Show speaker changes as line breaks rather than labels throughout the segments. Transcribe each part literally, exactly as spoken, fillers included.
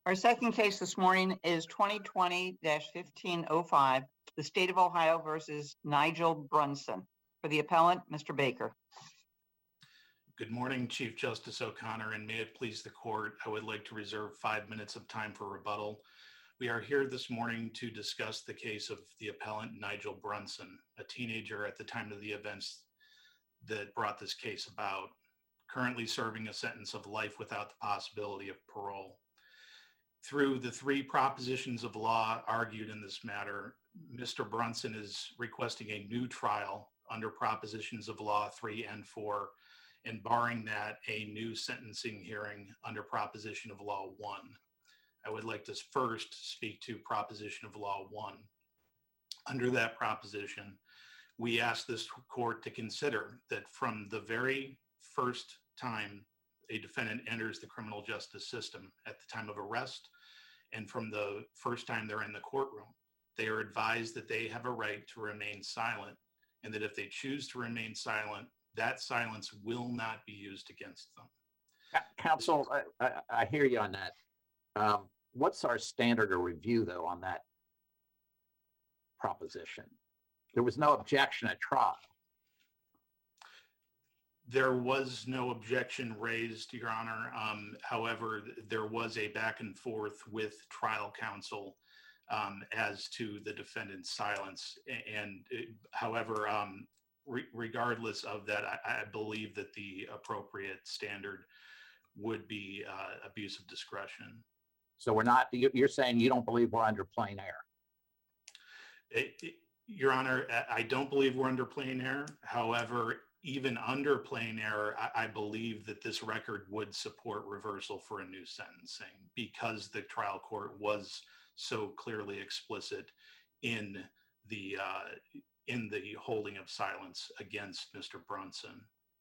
Our second case this morning is twenty twenty dash fifteen oh five, the State of Ohio versus Nigel Brunson. For the appellant, Mister Baker.
Good morning, Chief Justice O'Connor, and may it please the court, I would like to reserve five minutes of time for rebuttal. We are here this morning to discuss the case of the appellant Nigel Brunson, a teenager at the time of the events that brought this case about, currently serving a sentence of life without the possibility of parole. Through the three propositions of law argued in this matter, Mister Brunson is requesting a new trial under propositions of law three and four, and barring that, a new sentencing hearing under proposition of law one. I would like to first speak to proposition of law one. Under that proposition, we ask this court to consider that from the very first time a defendant enters the criminal justice system at the time of arrest, and from the first time they're in the courtroom, they are advised that they have a right to remain silent, and that if they choose to remain silent, that silence will not be used against them.
Counsel, I, I, I hear you on that. Um, what's our standard of review, though, on that proposition? There was no objection at trial.
There was no objection raised, Your Honor. Um, however, there was a back and forth with trial counsel um, as to the defendant's silence. And it, however, um, re- regardless of that, I, I believe that the appropriate standard would be uh, abuse of discretion.
So we're not, you're saying you don't believe we're under plain error?
It, it, Your Honor, I don't believe we're under plain error. However, even under plain error, I, I believe that this record would support reversal for a new sentencing because the trial court was so clearly explicit in the uh, in the holding of silence against Mister Brunson.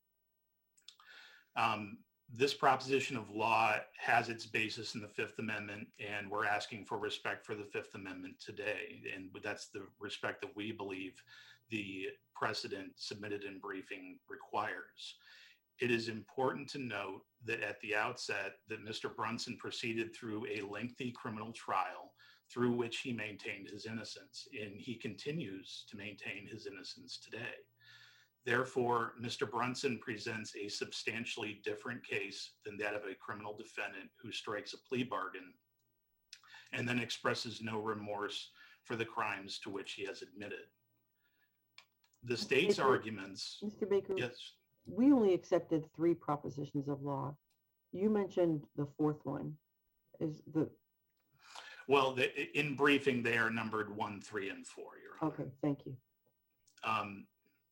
Um, this proposition of law has its basis in the Fifth Amendment, and we're asking for respect for the Fifth Amendment today. And that's the respect that we believe the precedent submitted in briefing requires. It is important to note that at the outset that Mister Brunson proceeded through a lengthy criminal trial through which he maintained his innocence, and he continues to maintain his innocence today. Therefore, Mister Brunson presents a substantially different case than that of a criminal defendant who strikes a plea bargain and then expresses no remorse for the crimes to which he has admitted. The state's
Mister
arguments.
Mister Baker,
Yes.
we only accepted three propositions of law. You mentioned the fourth one. Is the
Well, the, in briefing, they are numbered one, three, and four, Your Honor.
okay? Thank you.
Um,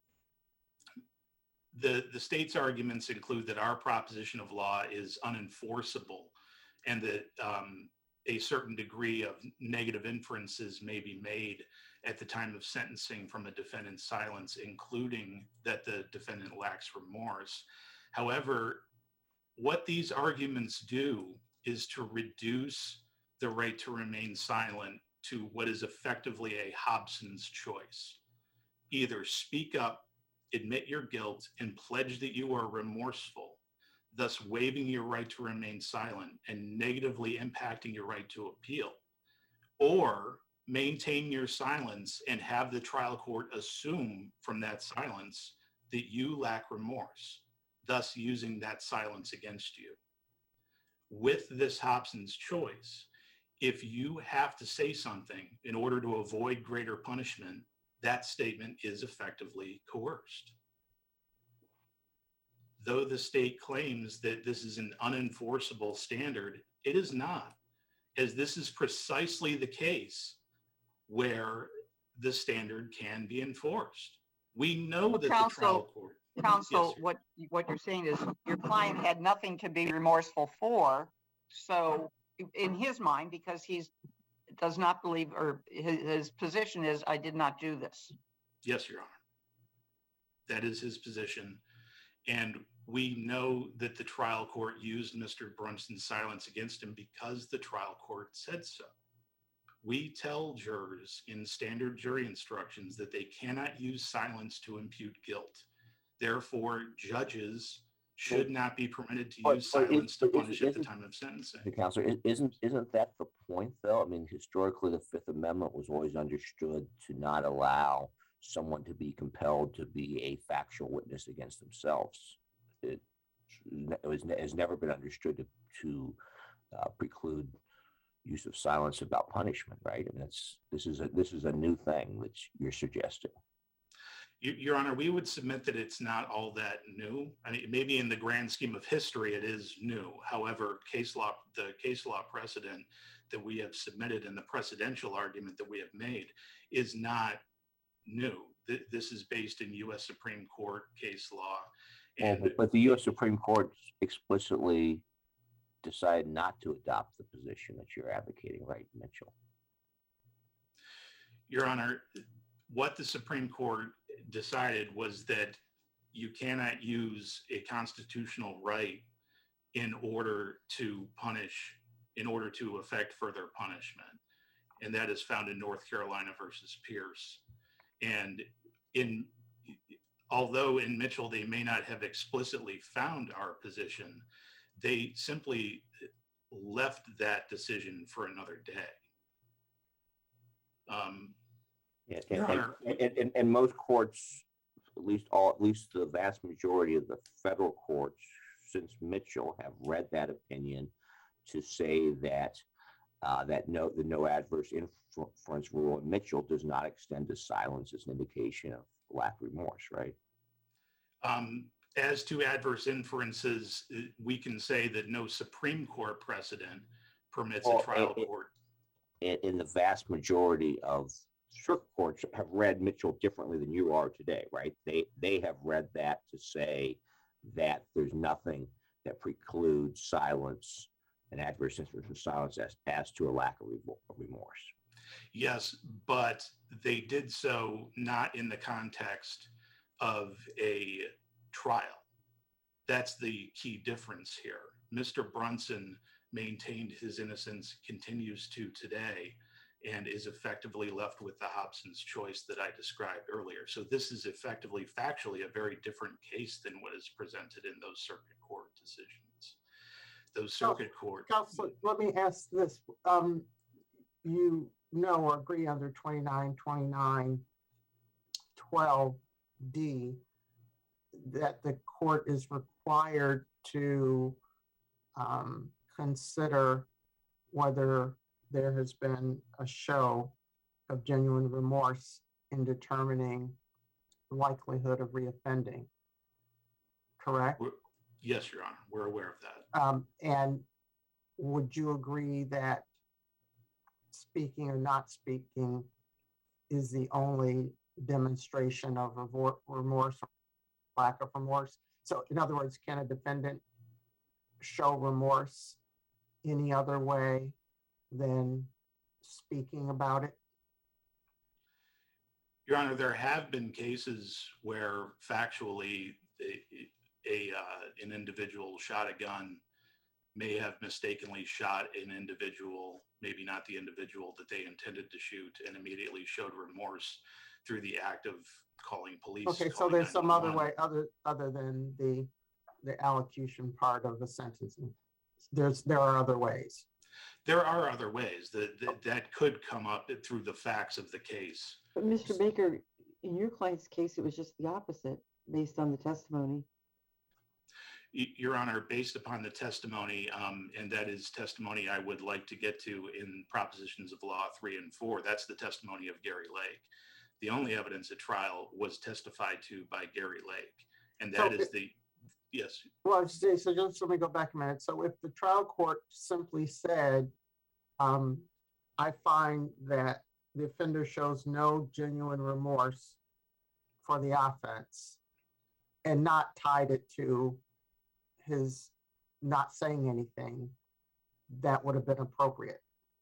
the the state's arguments include that our proposition of law is unenforceable, and that um, a certain degree of negative inferences may be made at the time of sentencing from a defendant's silence, including that the defendant lacks remorse. However, what these arguments do is to reduce the right to remain silent to what is effectively a Hobson's choice. Either speak up, admit your guilt, and pledge that you are remorseful, thus waiving your right to remain silent and negatively impacting your right to appeal, or maintain your silence and have the trial court assume from that silence that you lack remorse, thus using that silence against you. With this Hobson's choice, if you have to say something in order to avoid greater punishment, that statement is effectively coerced. Though the state claims that this is an unenforceable standard, it is not, as this is precisely the case where the standard can be enforced. We know
Well,
that
counsel,
the trial court.
Counsel,
Yes,
what what you're saying is your client had nothing to be remorseful for. So in his mind, because he's does not believe, or his, his position is, I did not do this.
Yes, Your Honor. That is his position. And we know that the trial court used Mister Brunson's silence against him because the trial court said so. We tell jurors in standard jury instructions that they cannot use silence to impute guilt. Therefore, judges should not be permitted to
But-
use
but is-
silence to
but is-
punish at the
isn't-
time of sentencing.
The counselor, i- isn't, isn't that the point, though? I mean, historically, the Fifth Amendment was always understood to not allow someone to be compelled to be a factual witness against themselves. It, it was, it has never been understood to, to uh, preclude use of silence about punishment, right? I mean, it's, this is a, this is a new thing that you're suggesting.
Y- Your Honor, we would submit that it's not all that new. I mean, maybe in the grand scheme of history, it is new. However, case law, the case law precedent that we have submitted and the precedential argument that we have made is not new. Th- This is based in U S Supreme Court case law.
Well,
And
but- but the U S Supreme Court explicitly decided not to adopt the position that you're advocating, right, Mitchell?
Your Honor, what the Supreme Court decided was that you cannot use a constitutional right in order to punish, in order to effect further punishment. And that is found in North Carolina versus Pierce. And in, although in Mitchell, they may not have explicitly found our position, they simply left that decision for another day. Um,
Yeah,
Your
and,
Honor,
and, and, and- and most courts, at least all, at least the vast majority of the federal courts since Mitchell have read that opinion to say that uh, that no, the no adverse influence rule in Mitchell does not extend to silence as an indication of lack of remorse, right?
Um, as to adverse inferences, uh, we can say that no Supreme Court precedent permits a
Well,
trial
it- it-
court.
In, in the vast majority of circuit courts have read Mitchell differently than you are today, right? They, they have read that to say that there's nothing that precludes silence and adverse influence of silence as, as to a lack of remo- of remorse.
Yes, but they did so not in the context of a trial. That's the key difference here. Mister Brunson maintained his innocence, continues to today, and is effectively left with the Hobson's choice that I described earlier. So this is effectively factually a very different case than what is presented in those circuit court decisions. Those
So,
circuit court.
Counselor, let me ask this. Um, you know or agree under twenty-nine, twenty-nine, twelve D that the court is required to um, consider whether there has been a show of genuine remorse in determining likelihood of reoffending, correct?
We're- Yes, Your Honor, we're aware of that.
Um, and would you agree that speaking or not speaking is the only demonstration of revor- remorse or lack of remorse? So in other words, can a defendant show remorse any other way than speaking about it?
Your Honor, there have been cases where factually a, a uh, an individual shot a gun, may have mistakenly shot an individual, maybe not the individual that they intended to shoot, and immediately showed remorse through the act of calling police.
Okay, so
calling
there's some other
nine one one.
way, other, other than the, the allocution part of the sentencing. There's, there are other ways.
There are other ways that, that that could come up through the facts of the case.
But Mister Baker, in your client's case, it was just the opposite based on the testimony.
Y- Your Honor, based upon the testimony, um, and that is testimony I would like to get to in propositions of law three and four, that's the testimony of Gary Lake. The only evidence at trial was testified to by Gary Lake, and that
So
is
it-
the, yes,
Well, I was saying, so just let me go back a minute. So if the trial court simply said, um, I find that the offender shows no genuine remorse for the offense and not tied it to his not saying anything, that would have been appropriate.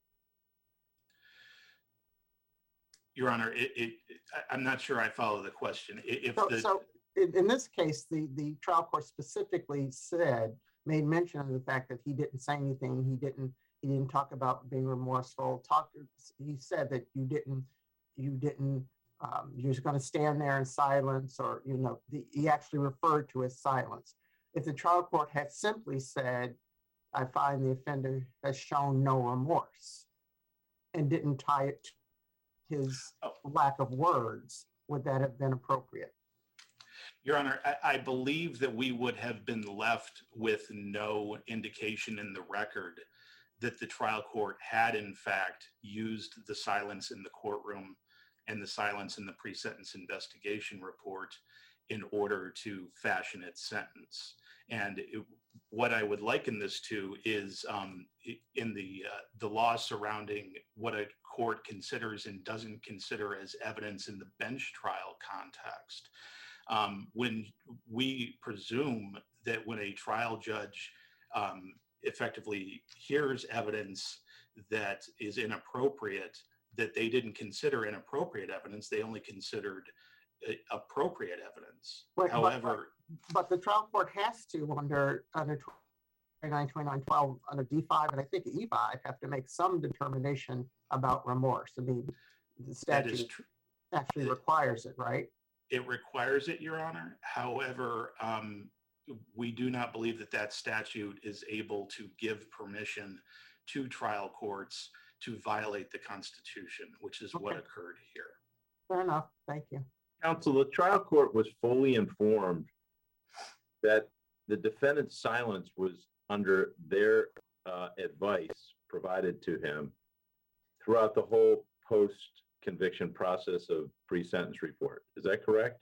Your Honor, it, it, I- I'm not sure I follow the question. I- If
So,
the,
so in, in this case, the, the trial court specifically said, made mention of the fact that he didn't say anything. He didn't, he didn't talk about being remorseful. Talk, he said that you didn't, you didn't, um, you're just going to stand there in silence, or, you know, the, he actually referred to as silence. If the trial court had simply said, I find the offender has shown no remorse and didn't tie it to his
Oh.
lack of words, would that have been appropriate?
Your Honor, I, I believe that we would have been left with no indication in the record that the trial court had in fact used the silence in the courtroom and the silence in the pre-sentence investigation report in order to fashion its sentence. And it, what I would liken this to is um, in the uh, the law surrounding what a court considers and doesn't consider as evidence in the bench trial context. Um, when we presume that when a trial judge um, effectively hears evidence that is inappropriate, that they didn't consider inappropriate evidence, they only considered uh, appropriate evidence.
Right, but-
However,
But the trial court has to, under, under twenty-nine, twenty-nine, twelve, under D five, and I think E five, have to make some determination about remorse. I mean, the
that is
statute
true.
actually requires it, right?
It requires it, Your Honor. However, um, we do not believe that that statute is able to give permission to trial courts to violate the Constitution, which is what
Okay.
occurred here.
Fair enough. Thank you.
Counsel, the trial court was fully informed that the defendant's silence was under their uh, advice provided to him throughout the whole post-conviction process of pre-sentence report. Is that correct?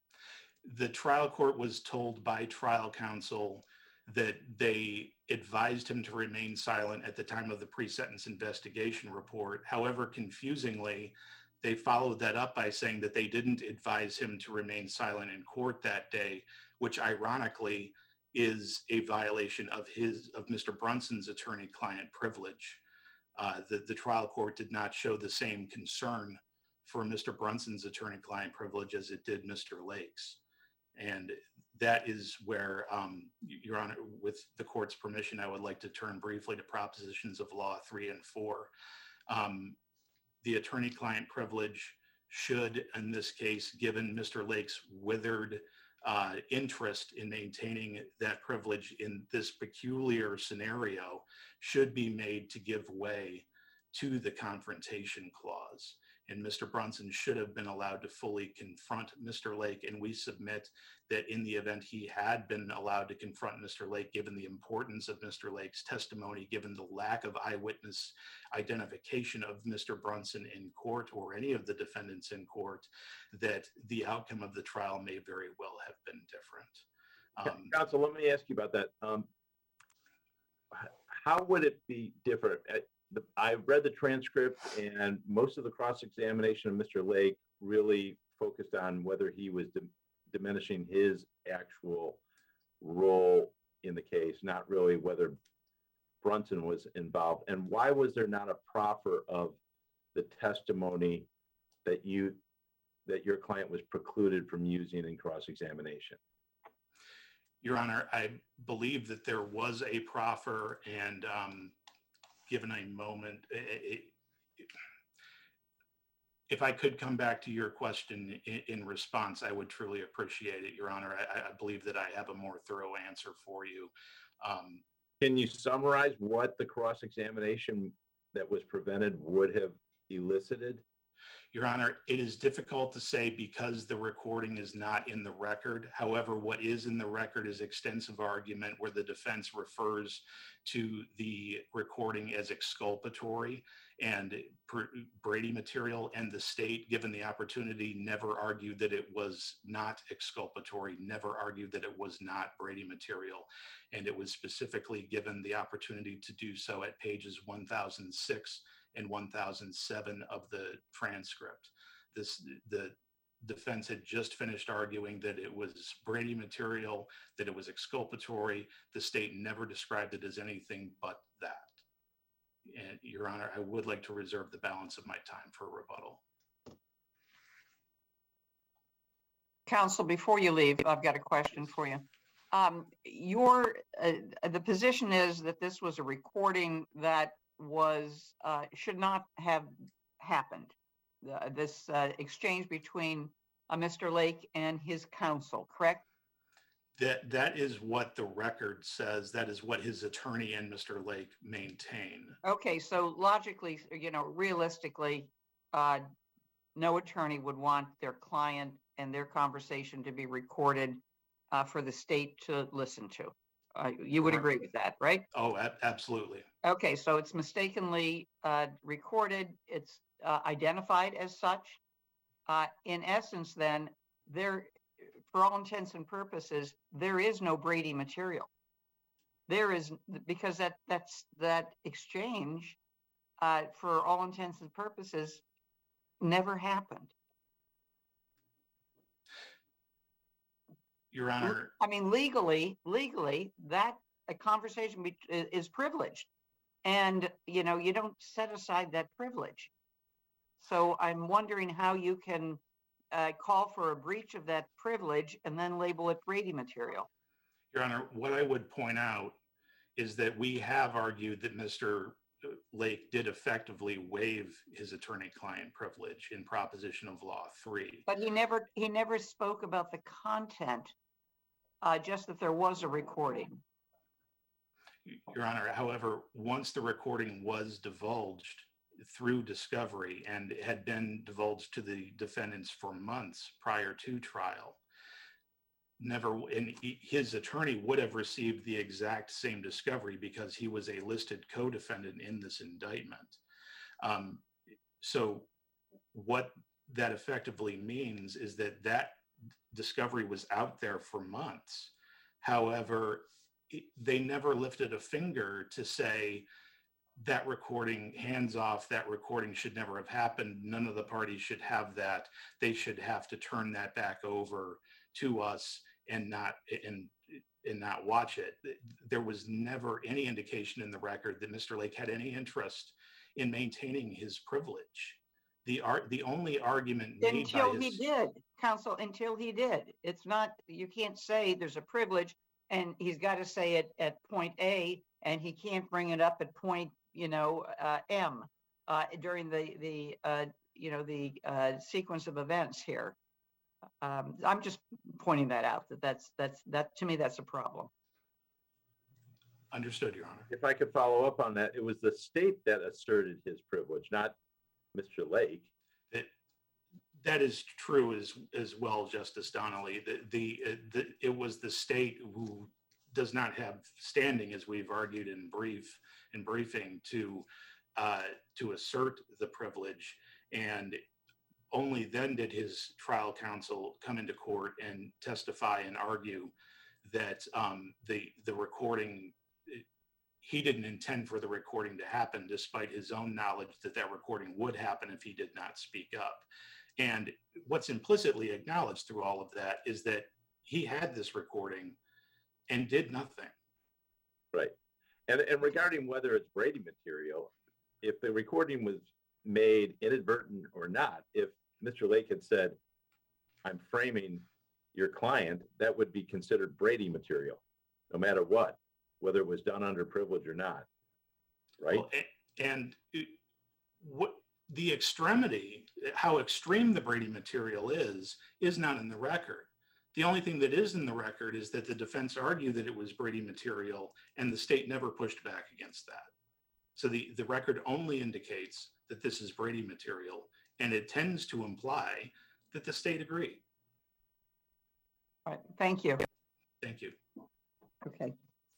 The trial court was told by trial counsel that they advised him to remain silent at the time of the pre-sentence investigation report. However, confusingly, they followed that up by saying that they didn't advise him to remain silent in court that day, which ironically is a violation of his, of Mister Brunson's attorney-client privilege. Uh, the, the trial court did not show the same concern for Mister Brunson's attorney-client privilege as it did Mister Lake's. And that is where, um, Your Honor, with the court's permission, I would like to turn briefly to propositions of law three and four. Um, the attorney-client privilege should, in this case, given Mister Lake's withered uh, interest in maintaining that privilege in this peculiar scenario, should be made to give way to the confrontation clause. And Mister Brunson should have been allowed to fully confront Mister Lake. And we submit that in the event he had been allowed to confront Mister Lake, given the importance of Mister Lake's testimony, given the lack of eyewitness identification of Mister Brunson in court or any of the defendants in court, that the outcome of the trial may very well have been different. Um,
Counsel, let me ask you about that. Um, h- how would it be different? Uh, the- I read the transcript, and most of the cross-examination of Mister Lake really focused on whether he was dim- diminishing his actual role in the case, not really whether Brunson was involved. And why was there not a proffer of the testimony that you, that your client was precluded from using in cross-examination?
Your Honor, I believe that there was a proffer, and um, given a moment, it, it, if I could come back to your question in, in response, I would truly appreciate it, Your Honor. I, I believe that I have a more thorough answer for you. Um,
Can you summarize what the cross-examination that was prevented would have elicited?
Your Honor, it is difficult to say because the recording is not in the record. However, what is in the record is extensive argument where the defense refers to the recording as exculpatory and Brady material, and the state, given the opportunity, never argued that it was not exculpatory, never argued that it was not Brady material. And it was specifically given the opportunity to do so at pages one thousand six and one thousand seven of the transcript. This, the defense had just finished arguing that it was Brady material, that it was exculpatory. The state never described it as anything but that. And Your Honor, I would like to reserve the balance of my time for rebuttal.
Counsel, before you leave, I've got a question for you. Um, your, uh, the position is that this was a recording that was, uh, should not have happened. Uh, this uh, exchange between uh, Mister Lake and his counsel, correct?
That, that is what the record says. That is what his attorney and Mister Lake maintain.
Okay, so logically, you know, realistically, uh, no attorney would want their client and their conversation to be recorded uh, for the state to listen to. Uh, you would agree with that, right?
Oh, a- absolutely.
Okay, so it's mistakenly uh, recorded. It's uh, identified as such. Uh, in essence, then, there, for all intents and purposes, there is no Brady material. There is, because that that's that exchange, uh, for all intents and purposes, never happened.
Your Honor,
I mean, legally, legally, that a conversation be, is privileged, and you know you don't set aside that privilege. So I'm wondering how you can uh, call for a breach of that privilege and then label it Brady material.
Your Honor, what I would point out is that we have argued that Mister Lake did effectively waive his attorney-client privilege in Proposition of Law three.
But he never he never spoke about the content, uh, just that there was a recording.
Your Honor, however, once the recording was divulged through discovery and had been divulged to the defendants for months prior to trial, never, and he- his attorney would have received the exact same discovery because he was a listed co-defendant in this indictment. Um, so what that effectively means is that that discovery was out there for months. However, it- they never lifted a finger to say that recording, hands off, that recording should never have happened. None of the parties should have that. They should have to turn that back over to us and not and and not watch it. There was never any indication in the record that Mister Lake had any interest in maintaining his privilege. The art, the only argument made
Until
by
he
his,
did, counsel, until he did. It's not, you can't say there's a privilege and he's got to say it at point A and he can't bring it up at point, you know, uh, M uh, during the, the uh, you know, the uh, sequence of events here. Um, I'm just pointing that out, that that's, that's, that, to me, that's a problem.
understood, Your Honor.
If I could follow up on that, it was the state that asserted his privilege, not Mister Lake.
That that is true as as well, Justice Donnelly. The, the uh, the it was the state who does not have standing, as we've argued in brief in briefing, to uh, to assert the privilege, and only then did his trial counsel come into court and testify and argue that um, the the recording, he didn't intend for the recording to happen, despite his own knowledge that that recording would happen if he did not speak up. And what's implicitly acknowledged through all of that is that he had this recording and did nothing.
Right. And, and regarding whether it's Brady material, if the recording was made inadvertent or not, if Mister Lake had said, I'm framing your client, that would be considered Brady material, no matter what, whether it was done under privilege or not. Right.
Well, a- and it- what the extremity, how extreme the Brady material is, is not in the record. The only thing that is in the record is that the defense argued that it was Brady material and the state never pushed back against that. So the, the record only indicates that this is Brady material, and it tends to imply that the state agreed.
All right, thank you.
Thank you.
Okay.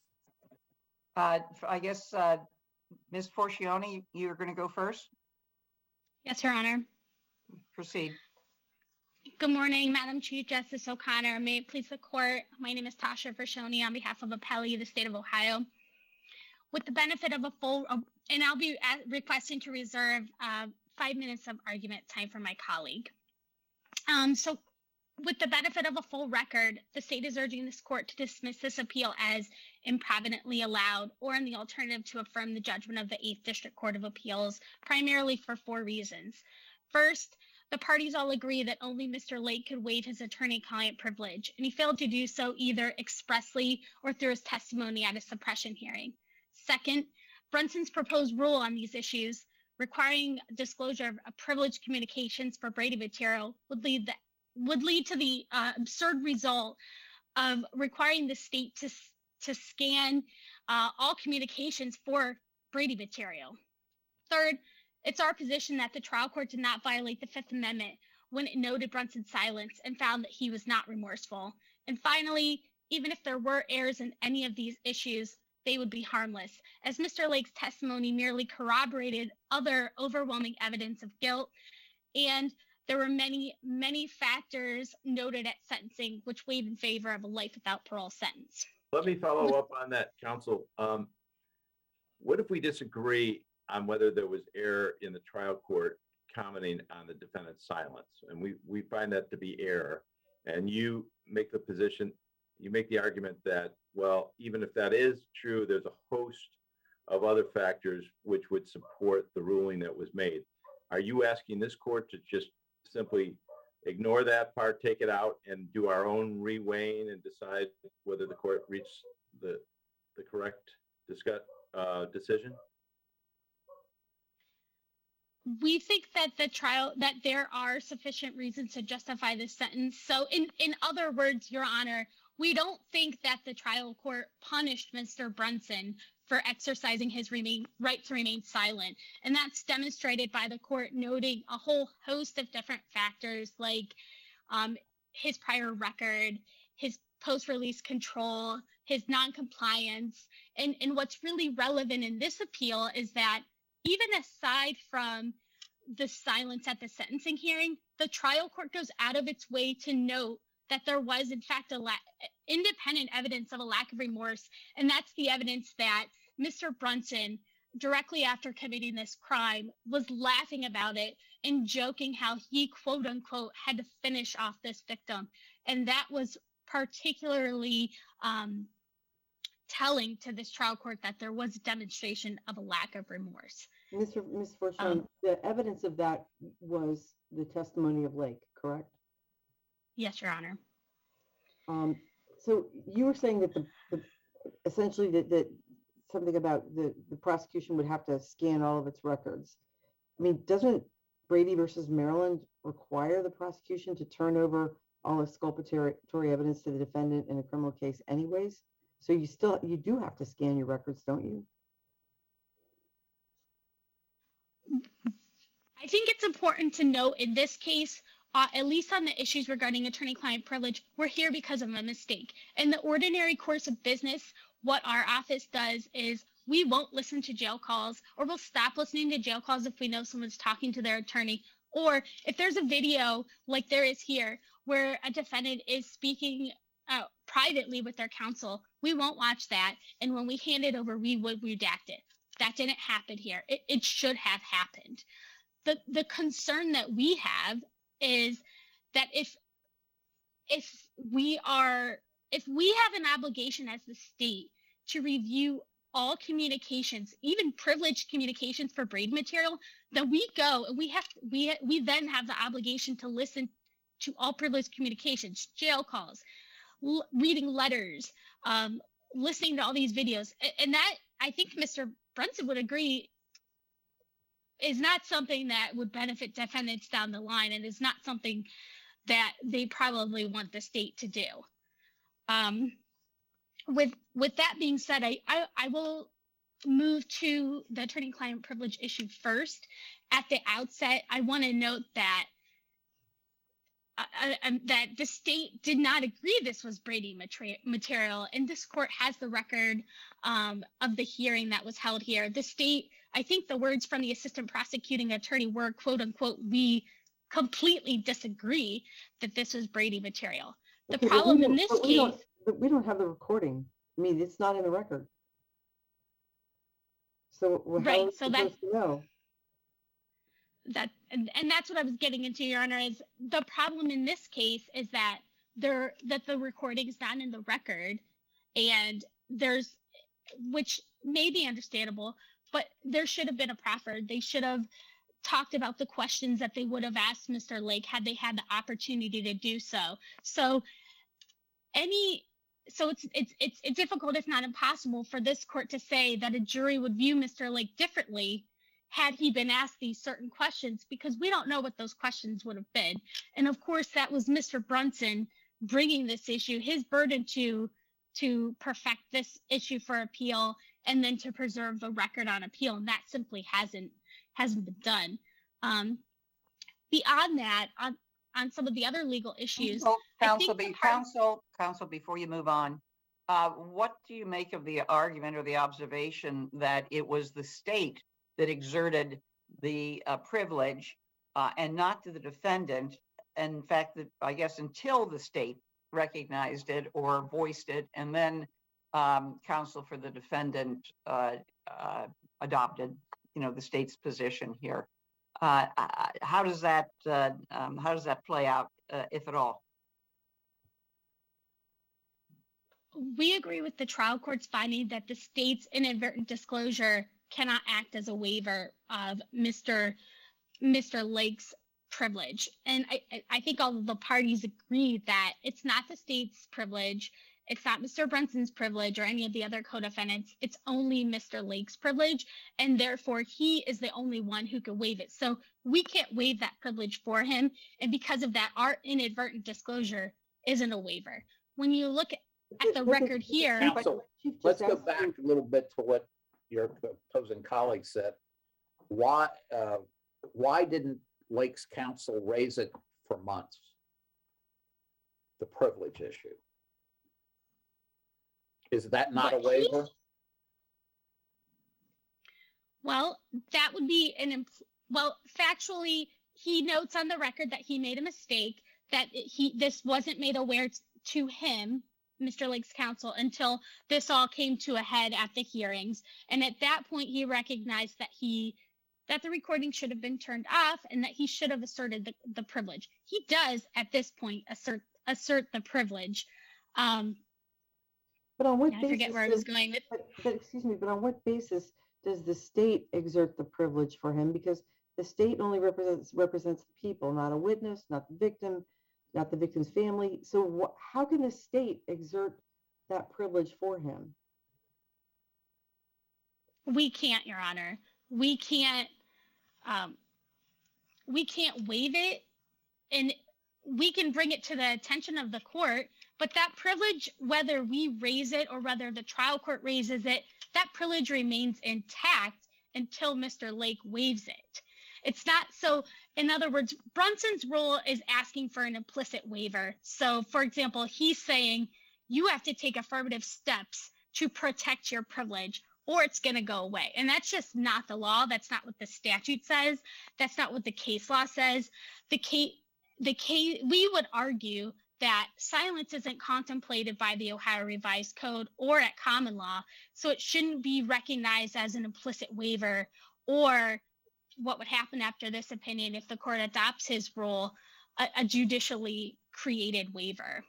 Uh, I guess, uh, Miz Forcione, you're going to go first?
Yes, Your Honor.
Proceed.
Good morning, Madam Chief Justice O'Connor. May it please the court, my name is Tasha Fershoni on behalf of Appellee, the state of Ohio. With the benefit of a full, uh, and I'll be uh, requesting to reserve uh, five minutes of argument time for my colleague. Um, so with the benefit of a full record, the state is urging this court to dismiss this appeal as improvidently allowed, or in the alternative to affirm the judgment of the eighth District Court of Appeals, primarily for four reasons. First, the parties all agree that only Mister Lake could waive his attorney-client privilege, and he failed to do so either expressly or through his testimony at a suppression hearing. Second, Brunson's proposed rule on these issues, requiring disclosure of privileged communications for Brady material, would lead the would lead to the uh, absurd result of requiring the state to, s- to scan uh, all communications for Brady material. Third, it's our position that the trial court did not violate the Fifth Amendment when it noted Brunson's silence and found that he was not remorseful. And finally, even if there were errors in any of these issues, they would be harmless, as Mister Lake's testimony merely corroborated other overwhelming evidence of guilt, and there were many, many factors noted at sentencing which weighed in favor of a life without parole sentence.
Let me follow up on that, counsel. Um, what if we disagree on whether there was error in the trial court commenting on the defendant's silence? And we, we find that to be error. And you make the position, you make the argument that, well, even if that is true, there's a host of other factors which would support the ruling that was made. Are you asking this court to just simply ignore that part, take it out, and do our own reweighing and decide whether the court reached the the correct discuss, uh, decision?
We think that the trial, that there are sufficient reasons to justify this sentence. So in, in other words, Your Honor, we don't think that the trial court punished Mister Brunson for exercising his remain, right to remain silent. And that's demonstrated by the court noting a whole host of different factors like um, his prior record, his post-release control, his non-compliance. And, and what's really relevant in this appeal is that even aside from the silence at the sentencing hearing, the trial court goes out of its way to note that there was, in fact, a la- independent evidence of a lack of remorse. And that's the evidence that Mister Brunson, directly after committing this crime, was laughing about it and joking how he, quote unquote, had to finish off this victim. And that was particularly um, telling to this trial court that there was a demonstration of a lack of remorse.
Mister Miz Fortune,
Um,
the evidence of that was the testimony of Lake, correct?
Yes, Your Honor.
Um, so you were saying that the, the essentially that, that something about the, the prosecution would have to scan all of its records. I mean, doesn't Brady versus Maryland require the prosecution to turn over all exculpatory evidence to the defendant in a criminal case anyways? So you still, you do have to scan your records, don't you?
I think it's important to note in this case, uh, at least on the issues regarding attorney-client privilege, we're here because of a mistake. In the ordinary course of business, what our office does is we won't listen to jail calls, or we'll stop listening to jail calls if we know someone's talking to their attorney, or if there's a video like there is here where a defendant is speaking uh, privately with their counsel, we won't watch that. And when we hand it over, we would redact it. That didn't happen here. It, it should have happened. The, the concern that we have is that if if we are if we have an obligation as the state to review all communications, even privileged communications for Brady material, then we go and we have we we then have the obligation to listen to all privileged communications, jail calls, l- reading letters, um, listening to all these videos, A- and that I think Mister Brunson would agree is not something that would benefit defendants down the line, and is not something that they probably want the state to do. Um, with with that being said, I, I, I will move to the attorney-client privilege issue first. At the outset, I want to note that uh, uh, that the state did not agree this was Brady materi- material, and this court has the record um, of the hearing that was held here. The state, I think the words from the assistant prosecuting attorney were, quote unquote, we completely disagree that this was Brady material. The
Okay, but we
problem in
don't-
this
but we
case,
don't- But we don't have the recording. I mean, it's not in the record. So we're how
Right,
are we
so that-
supposed to know?
that and, and that's what I was getting into, Your Honor, is the problem in this case is that there that the recording is not in the record, and there's, which may be understandable, but there should have been a proffer. They should have talked about the questions that they would have asked Mister Lake had they had the opportunity to do so. So any so it's it's it's it's difficult, if not impossible, for this court to say that a jury would view Mister Lake differently had he been asked these certain questions, because we don't know what those questions would have been. And of course, that was Mister Brunson bringing this issue, his burden to to perfect this issue for appeal and then to preserve the record on appeal, and that simply hasn't hasn't been done. Um, beyond that, on on some of the other legal issues,
Counsel,
I
counsel,
think the
be,
part-
counsel, counsel, before you move on, uh, what do you make of the argument or the observation that it was the state that exerted the uh, privilege uh, and not to the defendant? In fact, that I guess until the state recognized it or voiced it, and then um, counsel for the defendant uh, uh, adopted, you know, the state's position here. Uh, uh, how does that uh, um, how does that play out, uh, if at all?
We agree with the trial court's finding that the state's inadvertent disclosure cannot act as a waiver of Mister Mister Lake's privilege. And I, I think all of the parties agree that it's not the state's privilege, it's not Mister Brunson's privilege or any of the other co-defendants, it's only Mister Lake's privilege, and therefore he is the only one who could waive it. So we can't waive that privilege for him, and because of that, our inadvertent disclosure isn't a waiver. When you look at at the record here.
Counsel,
Chief just
let's go
asked
back
you-
a little bit to what your opposing colleague said. Why, uh, why didn't Lake's counsel raise it for months? The privilege issue. Is that not a
What he-
waiver?
Well, that would be an, imp- well, factually, he notes on the record that he made a mistake, that he, this wasn't made aware t- to him, Mister Lake's counsel, until this all came to a head at the hearings. And at that point, he recognized that he, that the recording should have been turned off and that he should have asserted the, the privilege. He does at this point assert, assert the privilege. Um,
But on what
I
basis?
forget where I was
does-
going. But
But, but excuse me, but on what basis does the state exert the privilege for him? Because the state only represents, represents the people, not a witness, not the victim, not the victim's family. So what, how can the state exert that privilege for him?
we can't, Your Honor. We can't, um, we can't waive it, and we can bring it to the attention of the court, but that privilege, whether we raise it or whether the trial court raises it, that privilege remains intact until Mister Lake waives it. It's not, so in other words, Brunson's rule is asking for an implicit waiver. So for example, he's saying you have to take affirmative steps to protect your privilege or it's going to go away. And that's just not the law. That's not what the statute says. That's not what the case law says. The case, the case, we would argue that silence isn't contemplated by the Ohio Revised Code or at common law, so it shouldn't be recognized as an implicit waiver, or what would happen after this opinion if the court adopts his rule, a, a judicially created waiver.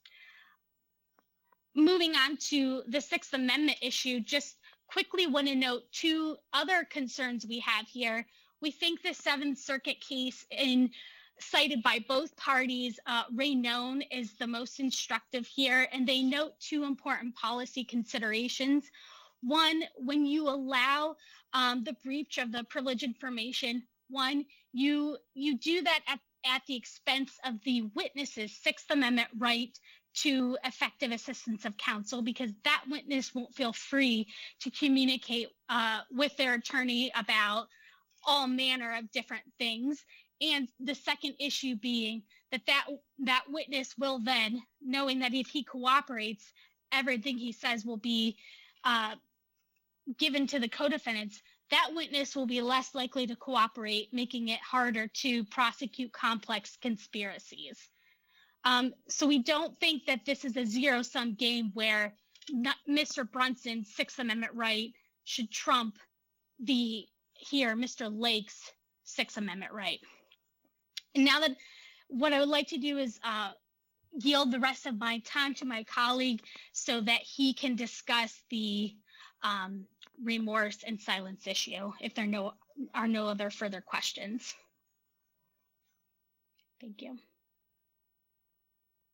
Moving on to the Sixth Amendment issue, just quickly want to note two other concerns we have here. We think the Seventh Circuit case in cited by both parties, uh, Raynone is the most instructive here, and they note two important policy considerations. One, when you allow um, the breach of the privilege information, one, you you do that at, at the expense of the witness's Sixth Amendment right to effective assistance of counsel, because that witness won't feel free to communicate uh, with their attorney about all manner of different things. And the second issue being that that, that witness will then, knowing that if he cooperates, everything he says will be uh, given to the co-defendants, that witness will be less likely to cooperate, making it harder to prosecute complex conspiracies. Um, so we don't think that this is a zero-sum game where not Mister Brunson's Sixth Amendment right should trump the, here, Mister Lake's Sixth Amendment right. And now that what I would like to do is uh, yield the rest of my time to my colleague so that he can discuss the um, remorse and silence issue if there no, are no other further questions. Thank you.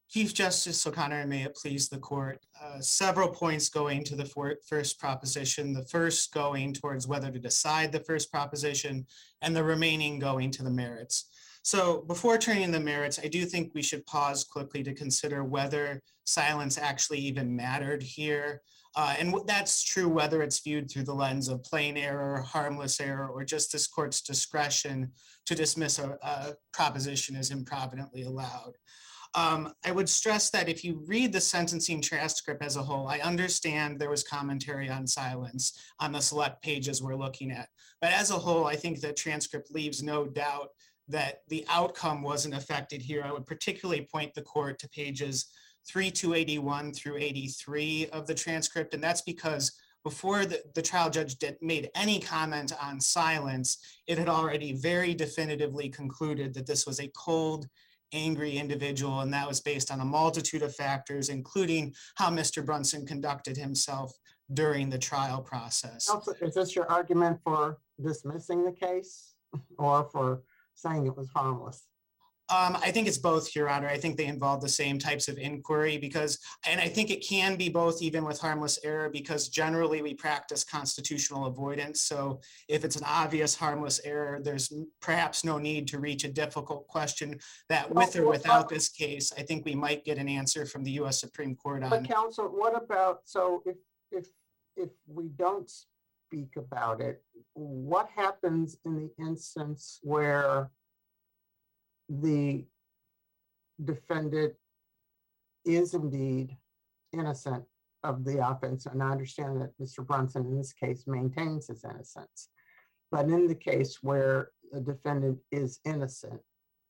Chief Justice O'Connor, and may it please the court, uh, several points going to the for- first proposition, the first going towards whether to decide the first proposition, and the remaining going to the merits. So before turning to the merits, I do think we should pause quickly to consider whether silence actually even mattered here. Uh, and that's true whether it's viewed through the lens of plain error, harmless error, or just this court's discretion to dismiss a, a proposition as improvidently allowed. Um, I would stress that if you read the sentencing transcript as a whole, I understand there was commentary on silence on the select pages we're looking at. But as a whole, I think the transcript leaves no doubt that the outcome wasn't affected here. I would particularly point the court to pages thirty-two eighty-one through eighty-three of the transcript. And that's because before the, the trial judge did, made any comment on silence, it had already very definitively concluded that this was a cold, angry individual, and that was based on a multitude of factors, including how Mister Brunson conducted himself during the trial process.
Counsel, is this your argument for dismissing the case or for saying it was harmless?
Um, I think it's both, Your Honor. I think they involve the same types of inquiry because, and I think it can be both even with harmless error because generally we practice constitutional avoidance. So if it's an obvious harmless error, there's perhaps no need to reach a difficult question that with or without this case, I think we might get an answer from the U S Supreme Court on.
But counsel, what about, so if, if, if we don't speak about it, what happens in the instance where the defendant is indeed innocent of the offense? And I understand that Mister Brunson in this case maintains his innocence. But in the case where the defendant is innocent,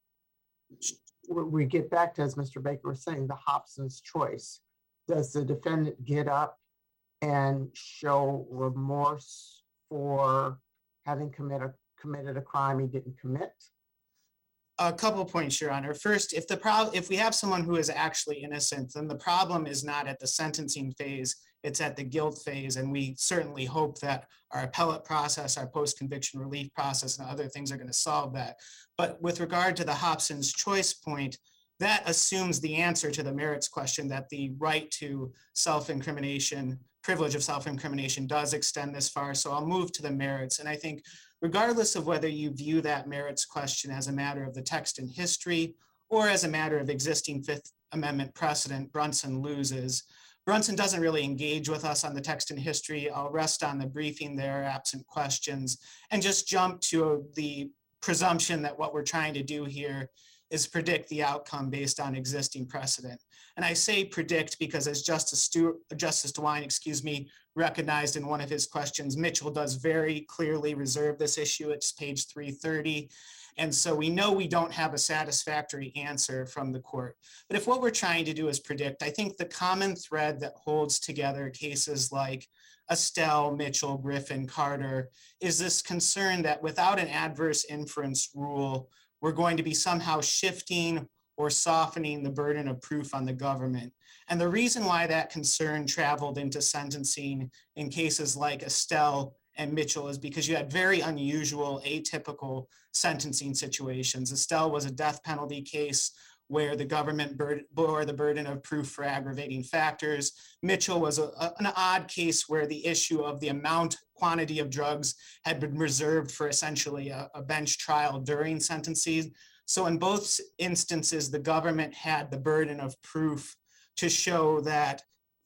we get back to, as Mister Baker was saying, the Hobson's choice. Does the defendant get up and show remorse for having committed, committed a crime he didn't commit?
A couple points, Your Honor. First, if the pro- if we have someone who is actually innocent, then the problem is not at the sentencing phase, it's at the guilt phase. And we certainly hope that our appellate process, our post-conviction relief process, and other things are going to solve that. But with regard to the Hobson's choice point, that assumes the answer to the merits question that the right to self-incrimination, privilege of self-incrimination does extend this far. So I'll move to the merits. And I think regardless of whether you view that merits question as a matter of the text and history or as a matter of existing Fifth Amendment precedent, Brunson loses. Brunson doesn't really engage with us on the text and history. I'll rest on the briefing there, absent questions, and just jump to the presumption that what we're trying to do here is predict the outcome based on existing precedent. And I say predict because as Justice Stewart, Justice DeWine, excuse me, recognized in one of his questions, Mitchell does very clearly reserve this issue. It's page three thirty. And so we know we don't have a satisfactory answer from the court. But if what we're trying to do is predict, I think the common thread that holds together cases like Estelle, Mitchell, Griffin, Carter, is this concern that without an adverse inference rule, we're going to be somehow shifting or softening the burden of proof on the government. And the reason why that concern traveled into sentencing in cases like Estelle and Mitchell is because you had very unusual, atypical sentencing situations. Estelle was a death penalty case where the government bore the burden of proof for aggravating factors. Mitchell was a, a, an odd case where the issue of the amount, quantity of drugs had been reserved for essentially a, a bench trial during sentencing. So in both instances, the government had the burden of proof to show that,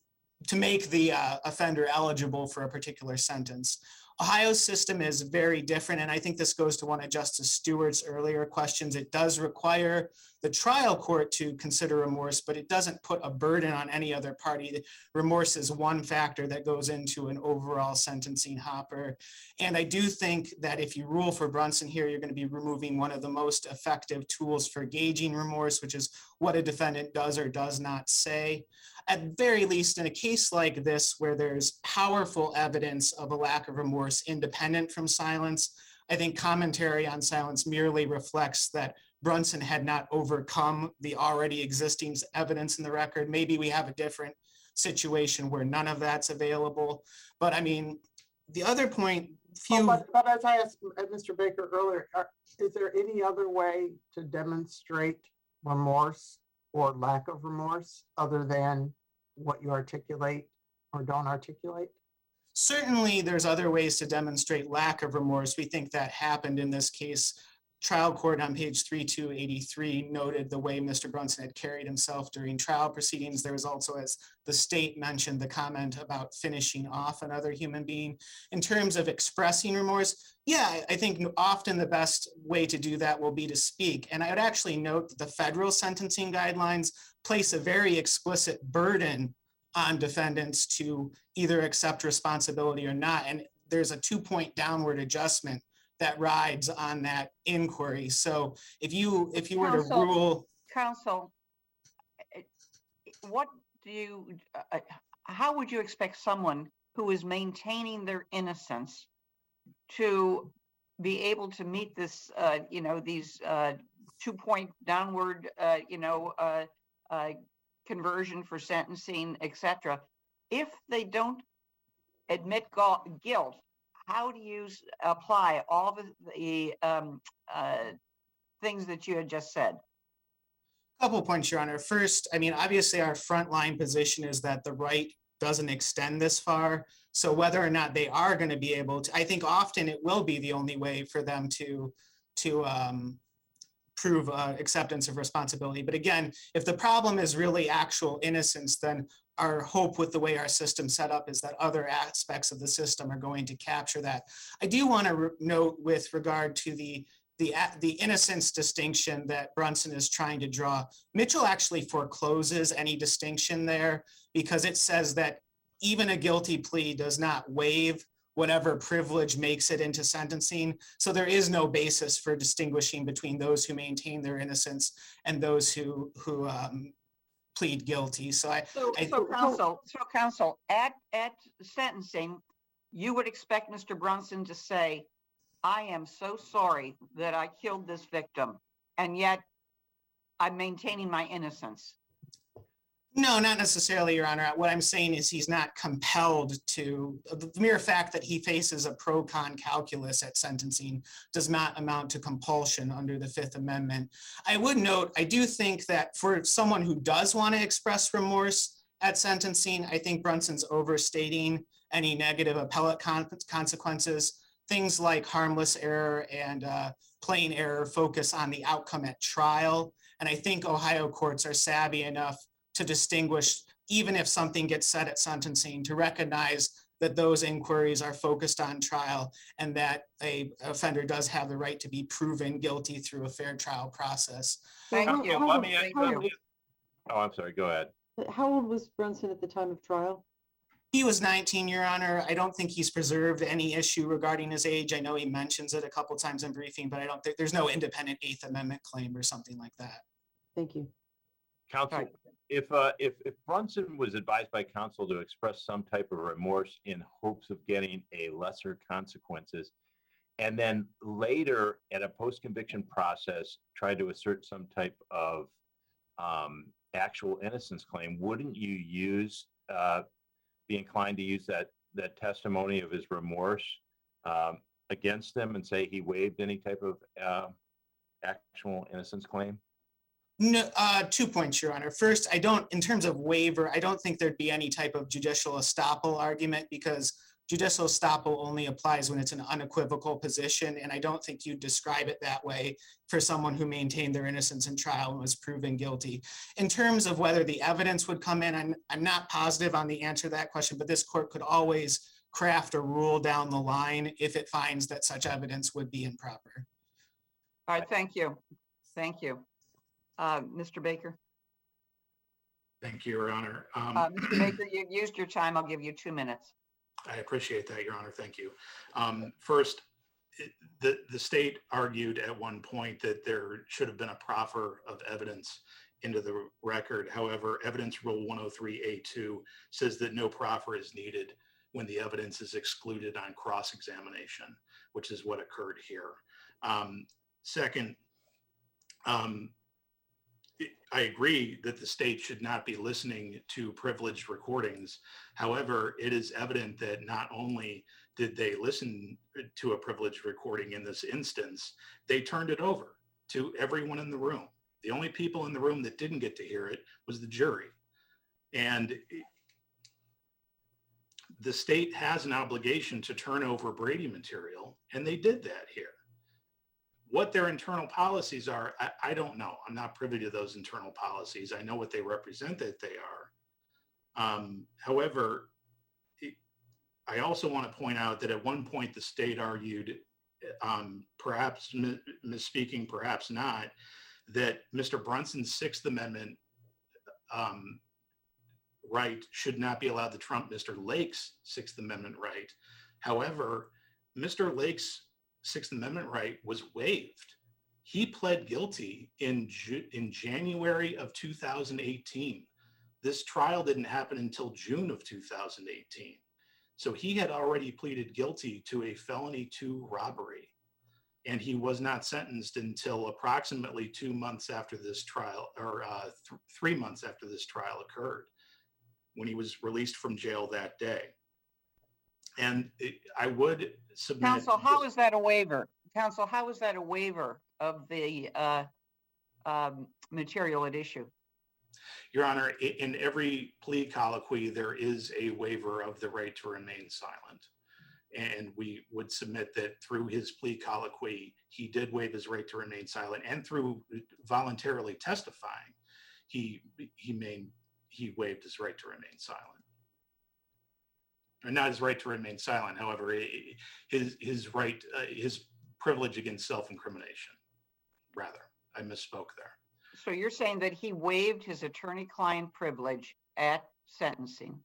to make the uh, offender eligible for a particular sentence. Ohio's system is very different, and I think this goes to one of Justice Stewart's earlier questions. It does require the trial court to consider remorse, but it doesn't put a burden on any other party. Remorse is one factor that goes into an overall sentencing hopper. And I do think that if you rule for Brunson here, you're going to be removing one of the most effective tools for gauging remorse, which is what a defendant does or does not say. At very least, in a case like this, where there's powerful evidence of a lack of remorse independent from silence, I think commentary on silence merely reflects that Brunson had not overcome the already existing evidence in the record. Maybe we have a different situation where none of that's available. But I mean, the other point, few.
Oh, but, but as I asked Mister Baker earlier, are, is there any other way to demonstrate remorse or lack of remorse other than what you articulate or don't articulate?
Certainly, there's other ways to demonstrate lack of remorse. We think that happened in this case. Trial court on page three two eighty-three noted the way Mister Brunson had carried himself during trial proceedings. There was also, as the state mentioned, the comment about finishing off another human being. In terms of expressing remorse, yeah, I think often the best way to do that will be to speak. And I would actually note that the federal sentencing guidelines place a very explicit burden on defendants to either accept responsibility or not. And there's a two-point downward adjustment that rides on that inquiry. So if you if you were to
Counsel,
rule,
Counsel, eh, what do you, uh, how would you expect someone who is maintaining their innocence to be able to meet this, uh, you know, these uh, two-point downward, uh, you know, uh, uh, conversion for sentencing, et cetera, if they don't admit gu- guilt? How do you s- apply all the, the um, uh, things that you had just said?
couple points, Your Honor. First, I mean, obviously our frontline position is that the right doesn't extend this far. So whether or not they are going to be able to, I think often it will be the only way for them to, to um, prove uh, acceptance of responsibility. But again, if the problem is really actual innocence, then our hope with the way our system's set up is that other aspects of the system are going to capture that. I do want to re- note with regard to the the the innocence distinction that Brunson is trying to draw, Mitchell actually forecloses any distinction there because it says that even a guilty plea does not waive whatever privilege makes it into sentencing. So there is no basis for distinguishing between those who maintain their innocence and those who who um, plead guilty. So I,
So,
I
so counsel, so counsel, at, at sentencing, you would expect Mister Brunson to say, I am so sorry that I killed this victim, and yet I'm maintaining my innocence.
No, not necessarily, Your Honor. What I'm saying is he's not compelled to, the mere fact that he faces a pro-con calculus at sentencing does not amount to compulsion under the Fifth Amendment. I would note, I do think that for someone who does want to express remorse at sentencing, I think Brunson's overstating any negative appellate con- consequences. Things like harmless error and uh, plain error focus on the outcome at trial. And I think Ohio courts are savvy enough to distinguish, even if something gets said at sentencing, to recognize that those inquiries are focused on trial and that a offender does have the right to be proven guilty through a fair trial process.
Thank
how-
you.
how
Let
old-
me-
how
let
old
me- Oh, I'm sorry, go ahead.
was- How old was Brunson at the time of trial?
He was nineteen, Your Honor. I don't think he's preserved any issue regarding his age. I know he mentions it a couple times in briefing, but I don't think there's no independent Eighth Amendment claim or something like that.
Thank you.
Counsel,
Right.
if, uh, if, if Brunson was advised by counsel to express some type of remorse in hopes of getting a lesser consequences, and then later at a post-conviction process, tried to assert some type of um, actual innocence claim, wouldn't you use, uh, be inclined to use that, that testimony of his remorse um, against him and say he waived any type of uh, actual innocence claim?
No, uh, two points, Your Honor. First, I don't, in terms of waiver, I don't think there'd be any type of judicial estoppel argument because judicial estoppel only applies when it's an unequivocal position. And I don't think you'd describe it that way for someone who maintained their innocence in trial and was proven guilty. In terms of whether the evidence would come in, I'm, I'm not positive on the answer to that question, but this court could always craft a rule down the line if it finds that such evidence would be improper.
All right, thank you. Thank you. Uh, Mister Baker,
Thank you, Your Honor. Um,
uh, Mister Baker, you've used your time. I'll give you two minutes.
I appreciate that, Your Honor. Thank you. Um, first, it- the, the state argued at one point that there should have been a proffer of evidence into the record. However, Evidence Rule one oh three A two says that no proffer is needed when the evidence is excluded on cross-examination, which is what occurred here. Um, second, um, I agree that the state should not be listening to privileged recordings. However, it is evident that not only did they listen to a privileged recording in this instance, they turned it over to everyone in the room. The only people in the room that didn't get to hear it was the jury. And the state has an obligation to turn over Brady material, and they did that here. What their internal policies are, I, I don't know. I'm not privy to those internal policies. I know what they represent, that they are. Um, however, it, I also want to point out that at one point the state argued, um, perhaps mi- misspeaking, perhaps not, that Mister Brunson's Sixth Amendment um, right should not be allowed to trump Mister Lake's Sixth Amendment right. However, Mister Lake's Sixth Amendment right was waived. He pled guilty in, Ju- in January of two thousand eighteen. This trial didn't happen until June of two thousand eighteen. So he had already pleaded guilty to a felony two robbery, and he was not sentenced until approximately two months after this trial, or uh, th- three months after this trial occurred, when he was released from jail that day. And it, I would submit.
Counsel, how is that a waiver? Counsel, how is that a waiver of the uh, um, material at issue?
Your Honor, i- in every plea colloquy, there is a waiver of the right to remain silent. And we would submit that through his plea colloquy, he did waive his right to remain silent, and through voluntarily testifying, he he made he waived his right to remain silent. Or not his right to remain silent, however, i- his his right, uh, his privilege against self-incrimination, rather. I misspoke there.
So you're saying that he waived his attorney-client privilege at sentencing?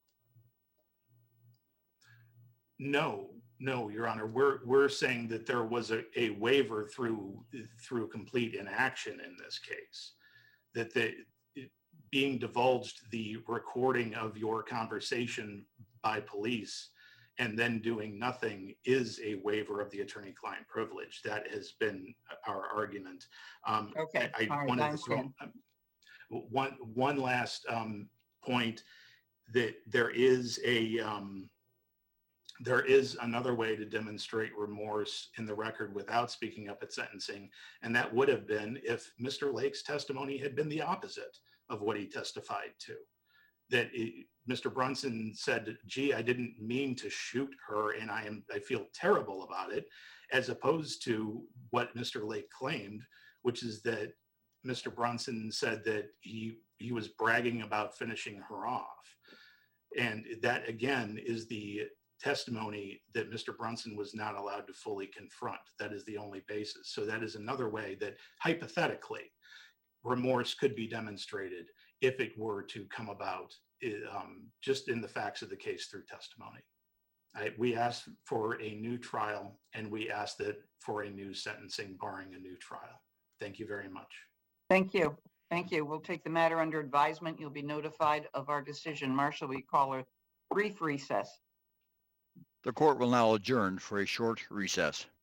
No, no, Your Honor. We're we're saying that there was a, a waiver through through complete inaction in this case. That the it- being divulged the recording of your conversation by police and then doing nothing is a waiver of the attorney-client privilege. That has been our argument. Um,
Okay,
I, I
all right,
wanted
I
to throw
understand.
um, one one last um, point, that there is a um, there is another way to demonstrate remorse in the record without speaking up at sentencing, and that would have been if Mister Lake's testimony had been the opposite of what he testified to. That it, Mister Brunson said, "Gee, I didn't mean to shoot her, and I am I feel terrible about it," as opposed to what Mister Lake claimed, which is that Mister Brunson said that he he was bragging about finishing her off, and that again is the testimony that Mister Brunson was not allowed to fully confront. That is the only basis. So that is another way that hypothetically remorse could be demonstrated if it were to come about i- um, just in the facts of the case through testimony. I, we asked for a new trial, and we asked that for a new sentencing barring a new trial. Thank you very much.
Thank you. Thank you. We'll take the matter under advisement. You'll be notified of our decision. Marshall, we call a brief recess.
The court will now adjourn for a short recess.